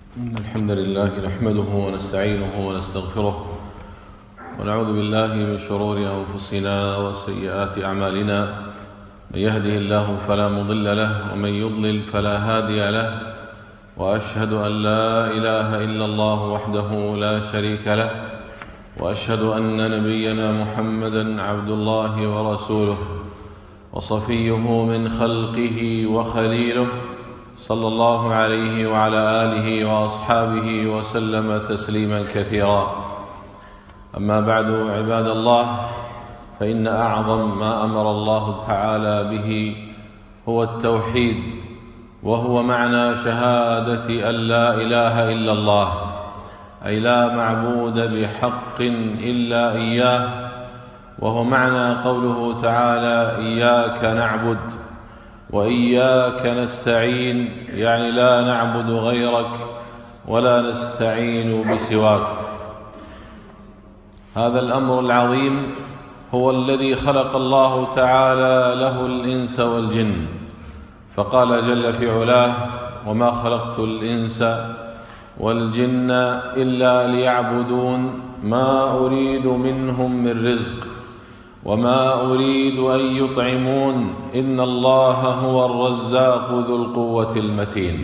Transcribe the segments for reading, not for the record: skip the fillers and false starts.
الحمد لله نحمده ونستعينه ونستغفره ونعوذ بالله من شرور أنفسنا وسيئات أعمالنا. من يهده الله فلا مضل له ومن يضلل فلا هادي له، وأشهد أن لا إله إلا الله وحده لا شريك له، وأشهد أن نبينا محمدا عبد الله ورسوله وصفيه من خلقه وخليله، صلى الله عليه وعلى آله وأصحابه وسلم تسليما كثيرا. أما بعد، عباد الله، فإن أعظم ما أمر الله تعالى به هو التوحيد، وهو معنى شهادة أن لا إله إلا الله، أي لا معبود بحق إلا إياه، وهو معنى قوله تعالى: إياك نعبد وإياك نستعين، يعني لا نعبد غيرك ولا نستعين بسواك. هذا الأمر العظيم هو الذي خلق الله تعالى له الإنس والجن، فقال جل في علاه: وما خلقت الإنس والجن إلا ليعبدون ما أريد منهم من رزق وما أريد أن يطعمون إن الله هو الرزاق ذو القوة المتين.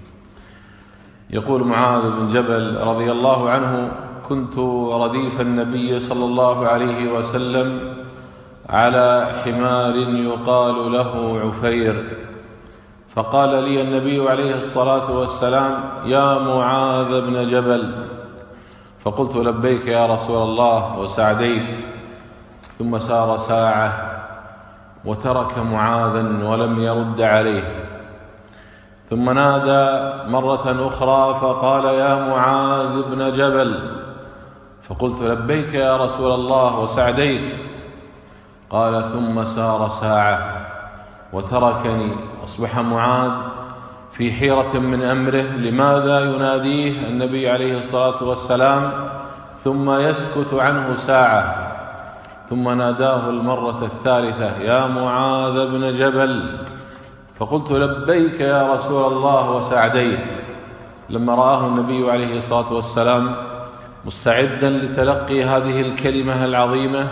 يقول معاذ بن جبل رضي الله عنه: كنت رديف النبي صلى الله عليه وسلم على حمار يقال له عفير، فقال لي النبي عليه الصلاة والسلام: يا معاذ بن جبل، فقلت: لبيك يا رسول الله وسعديك. ثم سار ساعة وترك معاذا ولم يرد عليه، ثم نادى مرة أخرى فقال: يا معاذ بن جبل، فقلت: لبيك يا رسول الله وسعديك. قال: ثم سار ساعة وتركني. أصبح معاذ في حيرة من أمره، لماذا يناديه النبي عليه الصلاة والسلام ثم يسكت عنه ساعة؟ ثم ناداه المرة الثالثة: يا معاذ بن جبل، فقلت: لبيك يا رسول الله وسعديك. لما رآه النبي عليه الصلاة والسلام مستعدا لتلقي هذه الكلمة العظيمة،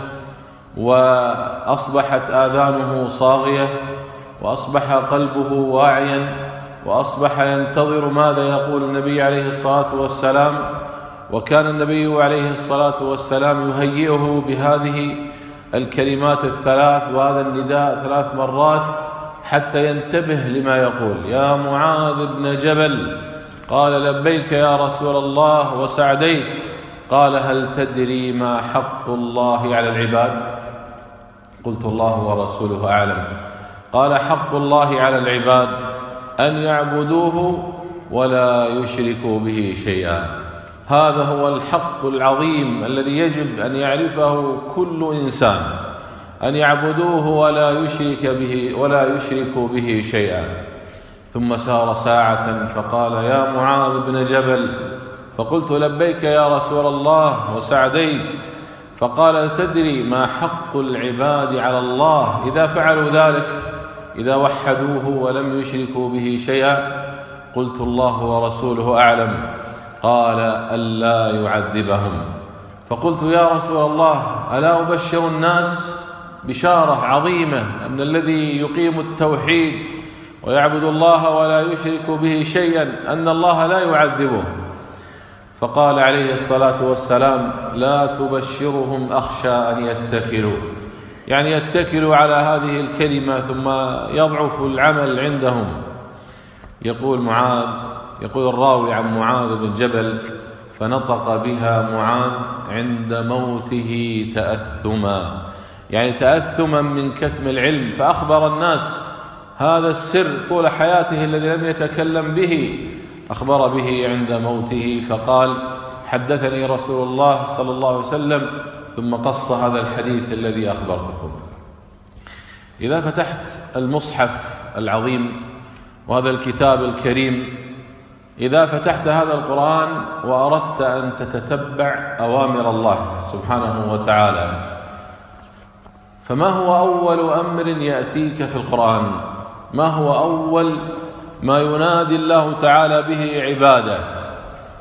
وأصبحت آذانه صاغية، وأصبح قلبه واعيا، وأصبح ينتظر ماذا يقول النبي عليه الصلاة والسلام. وكان النبي عليه الصلاة والسلام يهيئه بهذه الكلمات الثلاث وهذا النداء 3 مرات حتى ينتبه لما يقول: يا معاذ بن جبل. قال: لبيك يا رسول الله وسعديك. قال: هل تدري ما حق الله على العباد؟ قلت: الله ورسوله أعلم. قال: حق الله على العباد أن يعبدوه ولا يشركوا به شيئا. هذا هو الحق العظيم الذي يجب أن يعرفه كل إنسان، أن يعبدوه ولا يشركوا به شيئا. ثم سار ساعة فقال: يا معاذ بن جبل، فقلت: لبيك يا رسول الله وسعديك. فقال: تدري ما حق العباد على الله إذا فعلوا ذلك، إذا وحدوه ولم يشركوا به شيئا؟ قلت: الله ورسوله أعلم. قال: ألا يعذبهم. فقلت: يا رسول الله، ألا أبشر الناس بشارة عظيمة أن الذي يقيم التوحيد ويعبد الله ولا يشرك به شيئا أن الله لا يعذبه؟ فقال عليه الصلاة والسلام: لا تبشرهم، أخشى أن يتكلوا، يعني يتكلوا على هذه الكلمة ثم يضعف العمل عندهم. يقول الراوي عن معاذ بن جبل: فنطق بها معاذ عند موته تأثما، يعني تأثما من كتم العلم، فأخبر الناس هذا السر طول حياته الذي لم يتكلم به، أخبر به عند موته، فقال: حدثني رسول الله صلى الله عليه وسلم، ثم قص هذا الحديث الذي أخبرتكم. إذا فتحت المصحف العظيم وهذا الكتاب الكريم، إذا فتحت هذا القرآن وأردت أن تتتبع أوامر الله سبحانه وتعالى، فما هو أول أمر يأتيك في القرآن؟ ما هو أول ما ينادي الله تعالى به عباده؟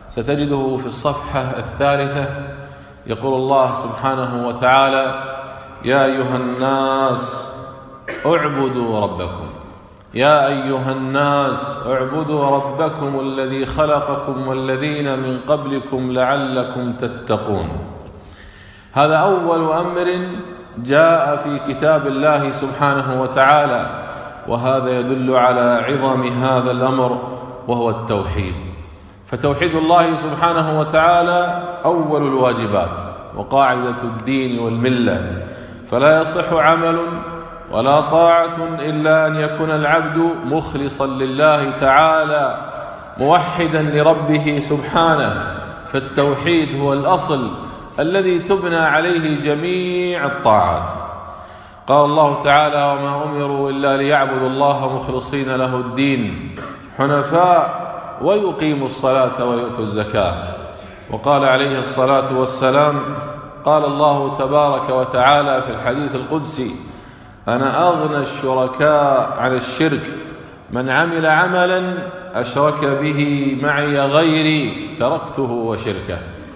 ستجده في الصفحة 3. يقول الله سبحانه وتعالى: يا أيها الناس اعبدوا ربكم، يا أيها الناس اعبدوا ربكم الذي خلقكم والذين من قبلكم لعلكم تتقون. هذا أول أمر جاء في كتاب الله سبحانه وتعالى، وهذا يدل على عظم هذا الأمر وهو التوحيد. فتوحيد الله سبحانه وتعالى أول الواجبات وقاعدة الدين والملة، فلا يصح عمل ولا طاعة إلا أن يكون العبد مخلصا لله تعالى موحدا لربه سبحانه، فالتوحيد هو الأصل الذي تبنى عليه جميع الطاعات. قال الله تعالى: وما أمروا إلا ليعبدوا الله مخلصين له الدين حنفاء ويقيموا الصلاة ويؤتوا الزكاة. وقال عليه الصلاة والسلام: قال الله تبارك وتعالى في الحديث القدسي: أنا أغنى الشركاء عن الشرك، من عمل عملا أشرك به معي غيري تركته وشركه.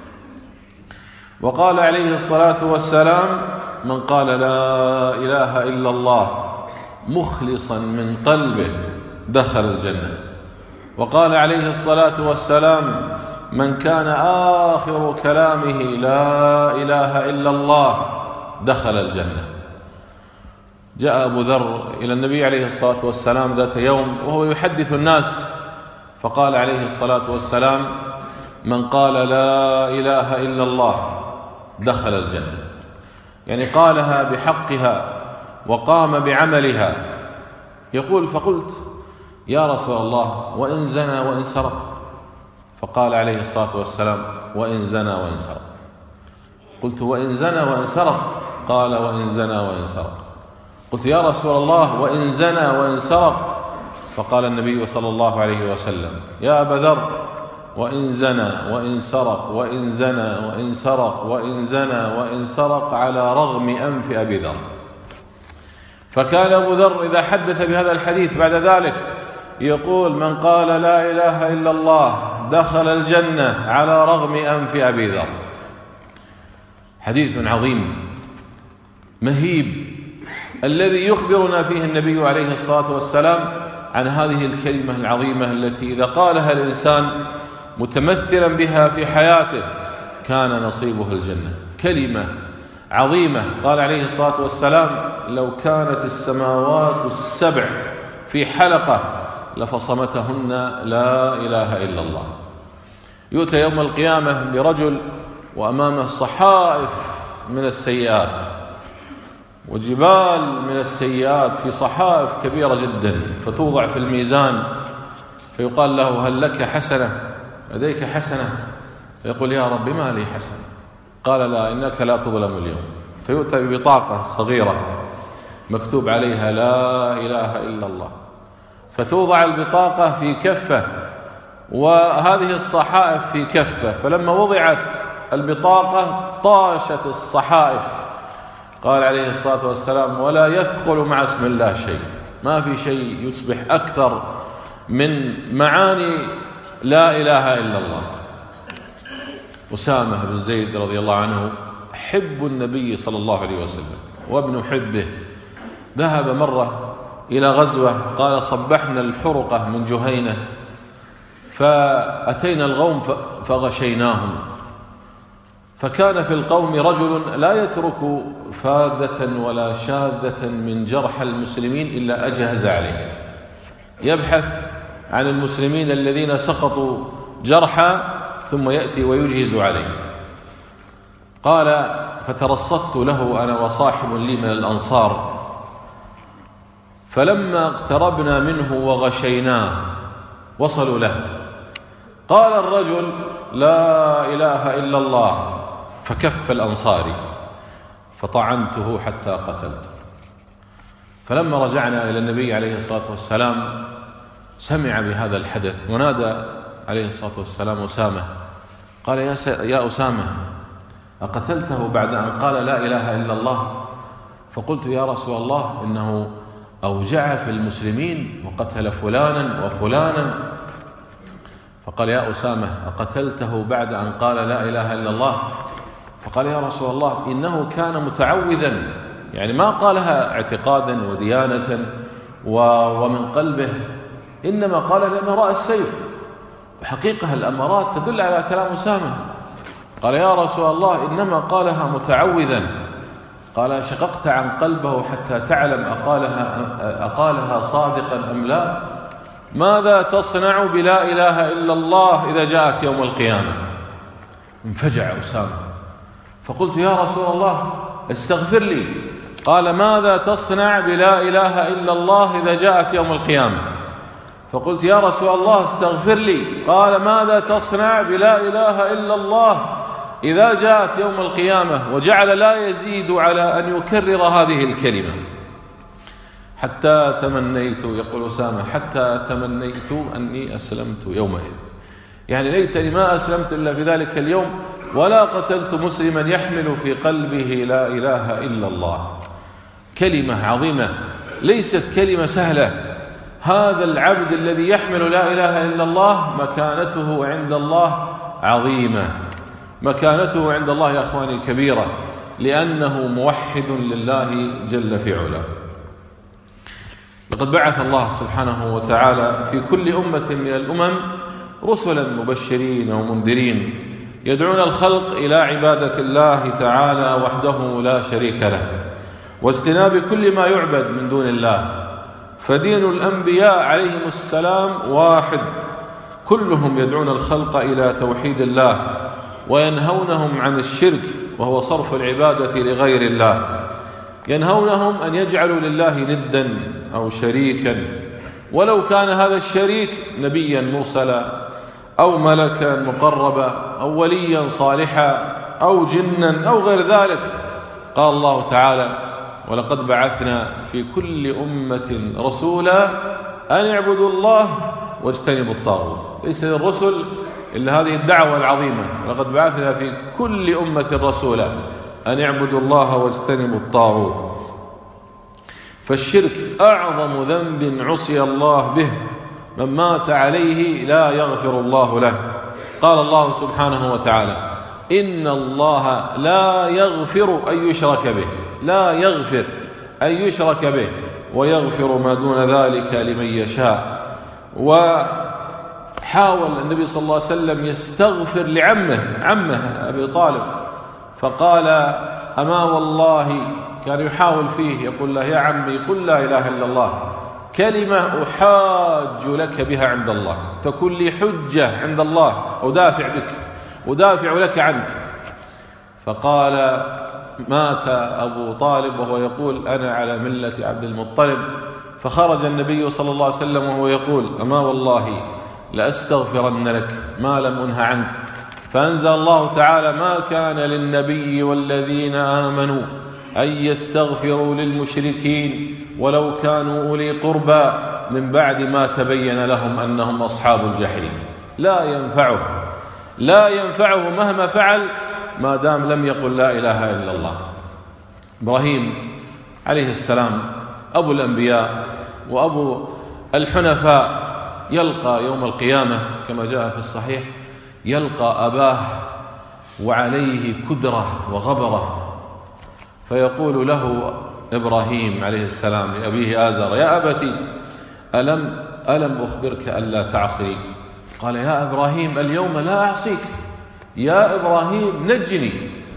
وقال عليه الصلاة والسلام: من قال لا إله إلا الله مخلصا من قلبه دخل الجنة. وقال عليه الصلاة والسلام: من كان آخر كلامه لا إله إلا الله دخل الجنة. جاء أبو ذر إلى النبي عليه الصلاة والسلام ذات يوم وهو يحدث الناس، فقال عليه الصلاة والسلام: من قال لا إله إلا الله دخل الجنة، يعني قالها بحقها وقام بعملها. يقول: فقلت يا رسول الله وإن زنى وإن سرق؟ فقال عليه الصلاة والسلام: وإن زنى وإن سرق. قلت: وإن زنى وإن سرق؟ قال: وإن زنى وإن سرق. قلت: يا رسول الله وإن زنى وإن سرق؟ فقال النبي صلى الله عليه وسلم: يا أبا ذر، وإن زنى وإن سرق وإن زنى وإن سرق وإن زنى وإن سرق على رغم أنف أبي ذر. فكان أبو ذر إذا حدث بهذا الحديث بعد ذلك يقول: من قال لا إله إلا الله دخل الجنة على رغم أنف أبي ذر. حديث عظيم مهيب الذي يخبرنا فيه النبي عليه الصلاة والسلام عن هذه الكلمة العظيمة التي إذا قالها الإنسان متمثلا بها في حياته كان نصيبه الجنة. كلمة عظيمة. قال عليه الصلاة والسلام: لو كانت السماوات السبع في حلقة لفصمتهن لا إله إلا الله. يؤتى يوم القيامة برجل وأمامه صحائف من السيئات وجبال من السيئات في صحائف كبيرة جدا، فتوضع في الميزان فيقال له: هل لك حسنة؟ لديك حسنة؟ فيقول: يا رب ما لي حسنة. قال: لا، إنك لا تظلم اليوم. فيؤتى ببطاقة صغيرة مكتوب عليها لا إله إلا الله، فتوضع البطاقة في كفة وهذه الصحائف في كفة، فلما وضعت البطاقة طاشت الصحائف. قال عليه الصلاة والسلام: ولا يثقل مع اسم الله شيء. ما في شيء يصبح أكثر من معاني لا إله إلا الله. أسامة بن زيد رضي الله عنه حب النبي صلى الله عليه وسلم وابن حبه، ذهب مرة إلى غزوة، قال: صبحنا الحرقة من جهينة فأتينا القوم فغشيناهم، فكان في القوم رجل لا يترك فاذة ولا شاذة من جرح المسلمين إلا أجهز عليه، يبحث عن المسلمين الذين سقطوا جرحا ثم يأتي ويجهز عليه. قال: فترصدت له أنا وصاحب لي من الأنصار، فلما اقتربنا منه وغشيناه وصلوا له، قال الرجل: لا إله إلا الله، فكف الأنصاري فطعنته حتى قتلته. فلما رجعنا إلى النبي عليه الصلاة والسلام سمع بهذا الحدث ونادى عليه الصلاة والسلام أسامة، قال: يا أسامة، أقتلته بعد أن قال لا إله إلا الله؟ فقلت: يا رسول الله إنه أوجع في المسلمين وقتل فلانا وفلانا. فقال: يا أسامة، أقتلته بعد أن قال لا إله إلا الله؟ فقال: يا رسول الله، إنه كان متعوذا، يعني ما قالها اعتقادا وديانة ومن قلبه، إنما قال لأنه رأى السيف، وحقيقة الأمارات تدل على كلام أسامة. قال: يا رسول الله، إنما قالها متعوذا. قال: شققت عن قلبه حتى تعلم أقالها صادقا أم لا؟ ماذا تصنع بلا إله إلا الله إذا جاءت يوم القيامة؟ انفجع أسامة، فقلت: يا رسول الله، استغفر لي. قال: ماذا تصنع بلا إله إلا الله إذا جاءت يوم القيامة؟ فقلت: يا رسول الله، استغفر لي. قال: ماذا تصنع بلا إله إلا الله إذا جاءت يوم القيامة؟ وجعل لا يزيد على أن يكرر هذه الكلمة حتى تمنيت، يقول أسامة، حتى تمنيت أني أسلمت يومئذ، يعني ليتني ما أسلمت إلا في ذلك اليوم، ولا قتلت مسلما يحمل في قلبه لا إله إلا الله. كلمة عظيمة، ليست كلمة سهلة. هذا العبد الذي يحمل لا إله إلا الله مكانته عند الله عظيمة، مكانته عند الله يا أخواني كبيرة، لأنه موحد لله جل في علاه. لقد بعث الله سبحانه وتعالى في كل أمة من الأمم رسلا مبشرين ومنذرين يدعون الخلق إلى عبادة الله تعالى وحده لا شريك له، واجتناب كل ما يعبد من دون الله. فدين الأنبياء عليهم السلام واحد، كلهم يدعون الخلق إلى توحيد الله وينهونهم عن الشرك، وهو صرف العبادة لغير الله. ينهونهم أن يجعلوا لله ندا أو شريكا، ولو كان هذا الشريك نبيا مرسلا أو ملكا مقربا أو وليا صالحا أو جنا أو غير ذلك. قال الله تعالى: ولقد بعثنا في كل أمة رسولا أن اعبدوا الله واجتنبوا الطاغوت. ليس للرسل إلا هذه الدعوة العظيمة: ولقد بعثنا في كل أمة رسولا أن اعبدوا الله واجتنبوا الطاغوت. فالشرك أعظم ذنب عصي الله به، من مات عليه لا يغفر الله له. قال الله سبحانه وتعالى: إن الله لا يغفر أن يشرك به، لا يغفر أن يشرك به، ويغفر ما دون ذلك لمن يشاء. وحاول النبي صلى الله عليه وسلم يستغفر لعمه أبي طالب، فقال: أما والله، كان يحاول فيه يقول له: يا عمي، قل لا إله إلا الله، كلمة أحاج لك بها عند الله، تكون لي حجة عند الله، أدافع بك، أدافع لك عنك. فقال: مات أبو طالب وهو يقول: أنا على ملة عبد المطلب. فخرج النبي صلى الله عليه وسلم وهو يقول: أما والله لأستغفرن لك ما لم أنه عنك. فأنزل الله تعالى: ما كان للنبي والذين آمنوا أن يستغفروا للمشركين ولو كانوا أولي قربى من بعد ما تبين لهم أنهم أصحاب الجحيم. لا ينفعه مهما فعل ما دام لم يقل لا إله إلا الله. إبراهيم عليه السلام أبو الأنبياء وأبو الحنفاء يلقى يوم القيامة كما جاء في الصحيح، يلقى أباه وعليه كدرة وغبرة، فيقول له إبراهيم عليه السلام لأبيه آزر: يا أبتي، ألم أخبرك ألا تعصي؟ قال: يا إبراهيم، اليوم لا أعصيك، يا إبراهيم نجني.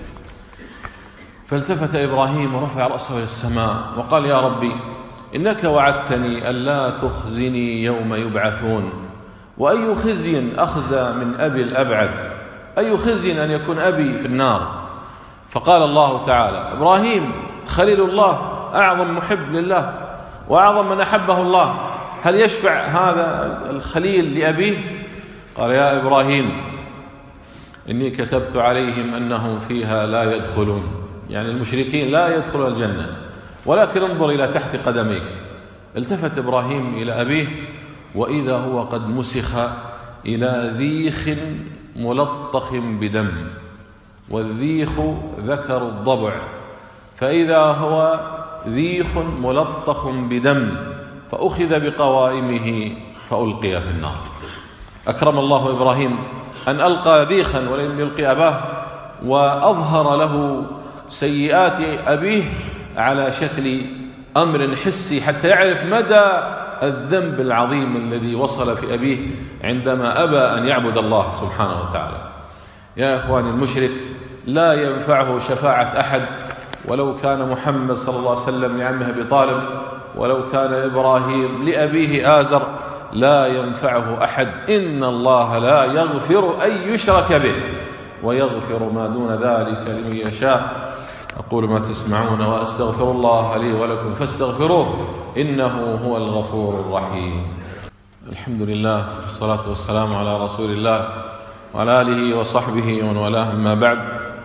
فالتفت إبراهيم ورفع رأسه إلى السماء وقال: يا ربي، إنك وعدتني ألا تخزني يوم يبعثون، وأي خزي أخزى من أبي الأبعد، أي خزي أن يكون أبي في النار. فقال الله تعالى: إبراهيم خليل الله، أعظم محب لله وأعظم من أحبه الله، هل يشفع هذا الخليل لأبيه؟ قال: يا إبراهيم، إني كتبت عليهم أنهم فيها لا يدخلون، يعني المشركين لا يدخلون الجنة، ولكن انظر إلى تحت قدميك. التفت إبراهيم إلى أبيه وإذا هو قد مسخ إلى ذيخ ملطخ بدم، والذيخ ذكر الضبع، فإذا هو ذيخ ملطخ بدم، فأخذ بقوائمه فألقي في النار. أكرم الله إبراهيم أن ألقى ذيخا ولم يلقي أباه، وأظهر له سيئات أبيه على شكل أمر حسي حتى يعرف مدى الذنب العظيم الذي وصل في أبيه عندما أبى أن يعبد الله سبحانه وتعالى. يا إخواني، المشرك لا ينفعه شفاعة أحد، ولو كان محمد صلى الله عليه وسلم لعمه أبي طالب، ولو كان إبراهيم لأبيه آزر، لا ينفعه أحد. إن الله لا يغفر أن يشرك به ويغفر ما دون ذلك لمن يشاء. أقول ما تسمعون وأستغفر الله لي ولكم فاستغفروه إنه هو الغفور الرحيم. الحمد لله والصلاة والسلام على رسول الله وعلى آله وصحبه ومن والاه، أما بعد.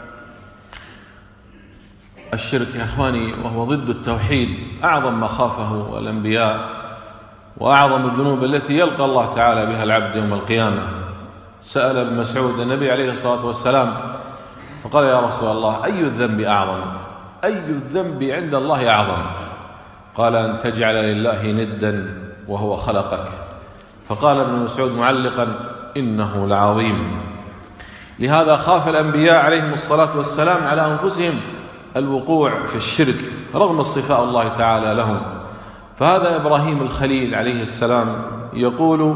الشرك يا إخواني وهو ضد التوحيد أعظم ما خافه الأنبياء، وأعظم الذنوب التي يلقى الله تعالى بها العبد يوم القيامة. سأل ابن مسعود النبي عليه الصلاة والسلام فقال: يا رسول الله، أي الذنب أعظم؟ أي الذنب عند الله أعظم؟ قال: أن تجعل لله ندا وهو خلقك. فقال ابن مسعود معلقا: إنه لعظيم. لهذا خاف الأنبياء عليهم الصلاة والسلام على أنفسهم الوقوع في الشرك رغم اصطفاء الله تعالى لهم. فهذا إبراهيم الخليل عليه السلام يقول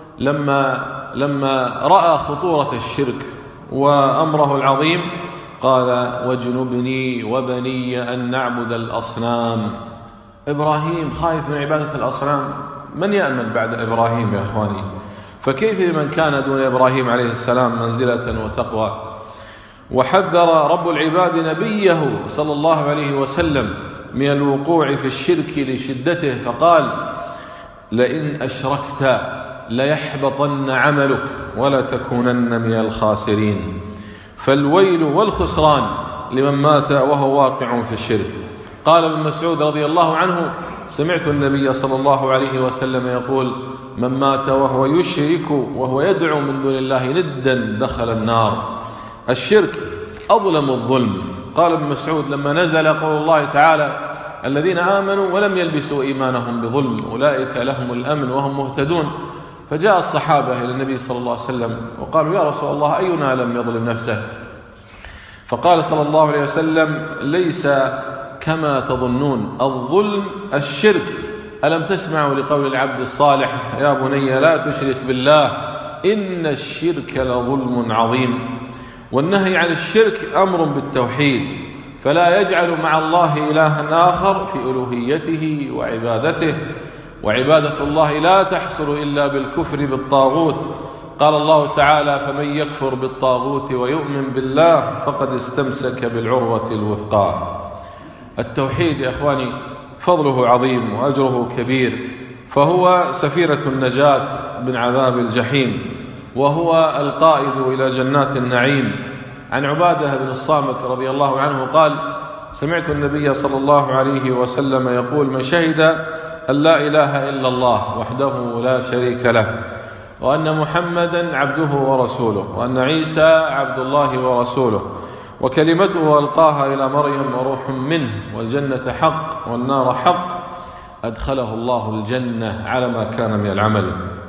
لما رأى خطورة الشرك وأمره العظيم قال: واجنبني وبني أن نعبد الأصنام. إبراهيم خايف من عبادة الأصنام. من يأمن بعد إبراهيم يا إخواني؟ فكيف لمن كان دون إبراهيم عليه السلام منزلة وتقوى؟ وحذر رب العباد نبيه صلى الله عليه وسلم من الوقوع في الشرك لشدته، فقال: لئن أشركت ليحبطن عملك ولتكونن من الخاسرين. فالويل والخسران لمن مات وهو واقع في الشرك. قال ابن مسعود رضي الله عنه: سمعت النبي صلى الله عليه وسلم يقول: من مات وهو يشرك وهو يدعو من دون الله ندا دخل النار. الشرك أظلم الظلم. قال ابن مسعود: لما نزل قول الله تعالى: الذين آمنوا ولم يلبسوا إيمانهم بظلم أولئك لهم الأمن وهم مهتدون، فجاء الصحابة إلى النبي صلى الله عليه وسلم وقالوا: يا رسول الله، أينا لم يظلم نفسه؟ فقال صلى الله عليه وسلم: ليس كما تظنون، الظلم الشرك. ألم تسمعوا لقول العبد الصالح: يا بني لا تشرك بالله إن الشرك لظلم عظيم. والنهي عن الشرك أمر بالتوحيد، فلا يجعل مع الله إلها آخر في ألوهيته وعبادته. وعبادة الله لا تحصل إلا بالكفر بالطاغوت. قال الله تعالى: فمن يكفر بالطاغوت ويؤمن بالله فقد استمسك بالعروة الوثقى. التوحيد يا إخواني فضله عظيم وأجره كبير، فهو سفيرة النجاة من عذاب الجحيم، وهو القائد إلى جنات النعيم. عن عبادة بن الصامت رضي الله عنه قال: سمعت النبي صلى الله عليه وسلم يقول: من شهد أن لا إله إلا الله وحده لا شريك له، وأن محمدا عبده ورسوله، وأن عيسى عبد الله ورسوله، وكلمته ألقاها إلى مريم وروح منه، والجنة حق والنار حق، أدخله الله الجنة على ما كان من العمل.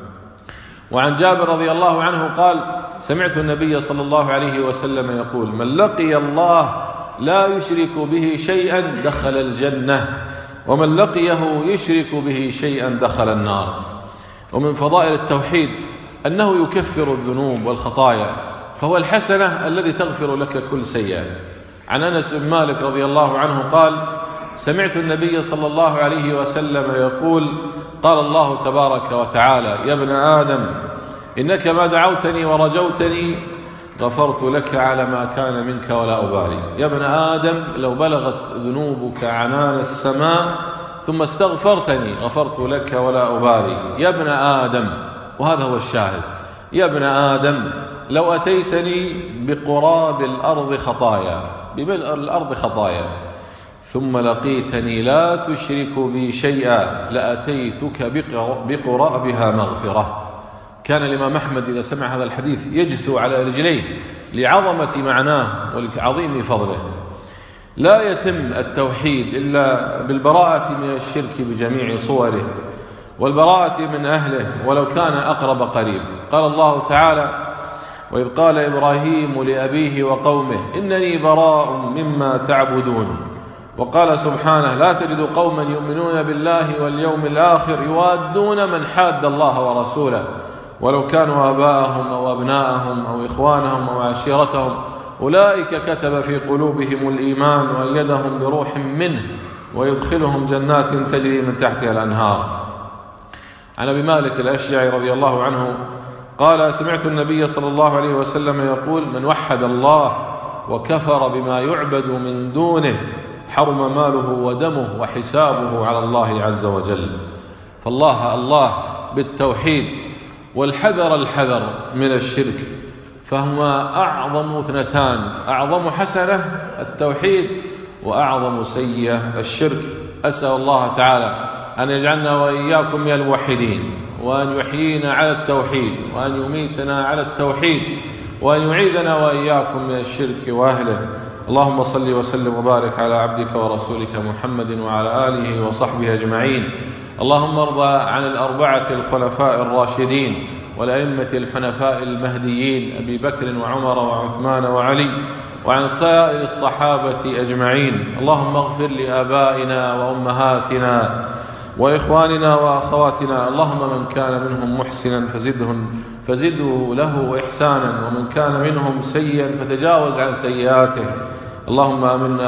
وعن جابر رضي الله عنه قال: سمعت النبي صلى الله عليه وسلم يقول: من لقي الله لا يشرك به شيئا دخل الجنة، ومن لقيه يشرك به شيئا دخل النار. ومن فضائل التوحيد أنه يكفر الذنوب والخطايا، فهو الحسنة الذي تغفر لك كل سيئة. عن أنس بن مالك رضي الله عنه قال: سمعت النبي صلى الله عليه وسلم يقول: قال الله تبارك وتعالى: يا ابن آدم إنك ما دعوتني ورجوتني غفرت لك على ما كان منك ولا أبالي. يا ابن آدم لو بلغت ذنوبك عنان السماء ثم استغفرتني غفرت لك ولا أبالي. يا ابن آدم، وهذا هو الشاهد، يا ابن آدم لو أتيتني بقراب الأرض خطايا، بملء الأرض خطايا، ثم لقيتني لا تشرك بي شيئا لأتيتك بقرابها مغفرة. كان الإمام أحمد إذا سمع هذا الحديث يجثو على رجليه لعظمة معناه ولعظيم فضله. لا يتم التوحيد إلا بالبراءة من الشرك بجميع صوره، والبراءة من أهله ولو كان أقرب قريب. قال الله تعالى: وإذ قال إبراهيم لأبيه وقومه إنني براء مما تعبدون. وقال سبحانه: لا تجد قوما يؤمنون بالله واليوم الآخر يوادون من حاد الله ورسوله ولو كانوا آباءهم أو أبناءهم أو إخوانهم أو عشيرتهم أولئك كتب في قلوبهم الإيمان وأيدهم بروح منه ويدخلهم جنات تجري من تحتها الأنهار. عن أبي مالك الأشجعي رضي الله عنه قال: سمعت النبي صلى الله عليه وسلم يقول: من وحد الله وكفر بما يعبد من دونه حرم ماله ودمه وحسابه على الله عز وجل. فالله بالتوحيد، والحذر من الشرك، فهما أعظم اثنتان: أعظم حسنة التوحيد، وأعظم سيئة الشرك. أسأل الله تعالى أن يجعلنا وإياكم من الموحدين، وأن يحيينا على التوحيد، وأن يميتنا على التوحيد، وأن يعيذنا وإياكم من الشرك وأهله. اللهم صل وسلم وبارك على عبدك ورسولك محمد وعلى آله وصحبه أجمعين. اللهم ارضى عن الأربعة الخلفاء الراشدين والأئمة الحنفاء المهديين أبي بكر وعمر وعثمان وعلي، وعن سائر الصحابة أجمعين. اللهم اغفر لآبائنا وأمهاتنا وإخواننا وأخواتنا. اللهم من كان منهم محسنا فزده له إحسانا، ومن كان منهم سيئا فتجاوز عن سيئاته. اللهم آمنا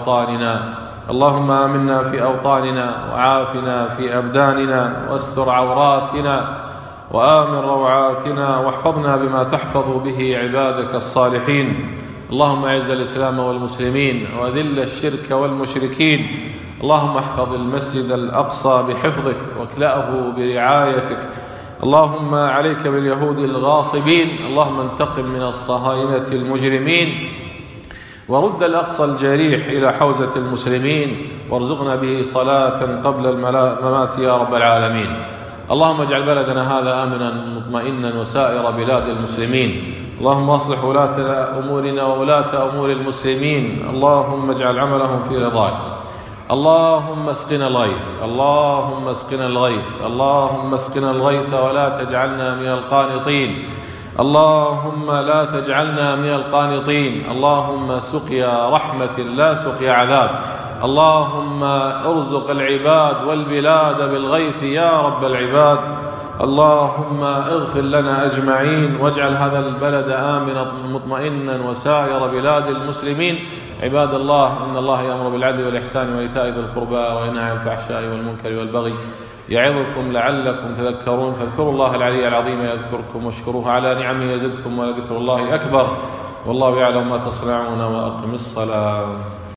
في أوطاننا وعافنا في أبداننا، واستر عوراتنا وآمن روعاتنا، واحفظنا بما تحفظ به عبادك الصالحين. اللهم أعز الإسلام والمسلمين وأذل الشرك والمشركين. اللهم احفظ المسجد الأقصى بحفظك واكلأه برعايتك. اللهم عليك باليهود الغاصبين. اللهم انتقم من الصهاينة المجرمين، ورد الأقصى الجريح إلى حوزة المسلمين، وارزقنا به صلاة قبل الممات يا رب العالمين. اللهم اجعل بلدنا هذا آمنا مطمئنا وسائر بلاد المسلمين. اللهم اصلح ولاة أمورنا وولاة أمور المسلمين. اللهم اجعل عملهم في رضاك. اللهم اسقنا الغيث، اللهم اسقنا الغيث، اللهم اسقنا الغيث ولا تجعلنا من القانطين. اللهم لا تجعلنا من القانطين. اللهم سقيا رحمة لا سقيا عذاب. اللهم ارزق العباد والبلاد بالغيث يا رب العباد. اللهم اغفر لنا أجمعين، واجعل هذا البلد آمنا مطمئنا وسائر بلاد المسلمين. عباد الله، إن الله يأمر بالعدل والإحسان وإيتاء ذي القربى وينهى عن الفحشاء والمنكر والبغي يعظكم لعلكم تذكرون. فاذكروا الله العلي العظيم يذكركم، واشكروه على نعمه يزدكم، ولذكر الله أكبر. والله يعلم ما تصنعون، وأقم الصلاة.